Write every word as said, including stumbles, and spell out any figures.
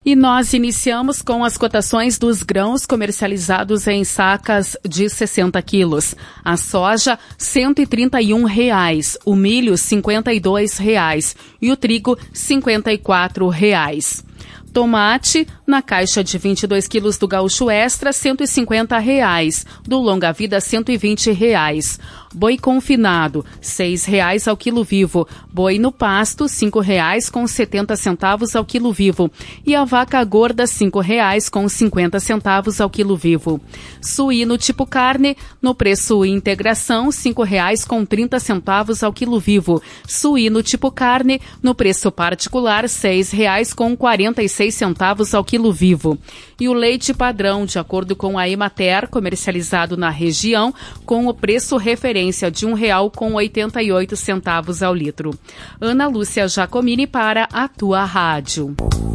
E nós iniciamos com as cotações dos grãos comercializados em sacas de sessenta quilos. A soja, cento e trinta e um reais, o milho, cinquenta e dois reais e o trigo, cinquenta e quatro reais. Tomate, na caixa de vinte e dois quilos do Gaúcho Extra, cento e cinquenta reais. Do Longa Vida, cento e vinte reais. Boi confinado, seis reais ao quilo vivo. Boi no pasto, cinco reais com setenta centavos ao quilo vivo. E a vaca gorda, cinco reais com cinquenta centavos ao quilo vivo. Suíno tipo carne, no preço integração, cinco reais com trinta centavos ao quilo vivo. Suíno tipo carne, no preço particular, seis reais com quarenta e seis centavos ao quilo vivo. E o leite padrão, de acordo com a Emater, comercializado na região, com o preço referência de um real com oitenta e oito centavos ao litro. Ana Lúcia Giacomini para a Tua Rádio.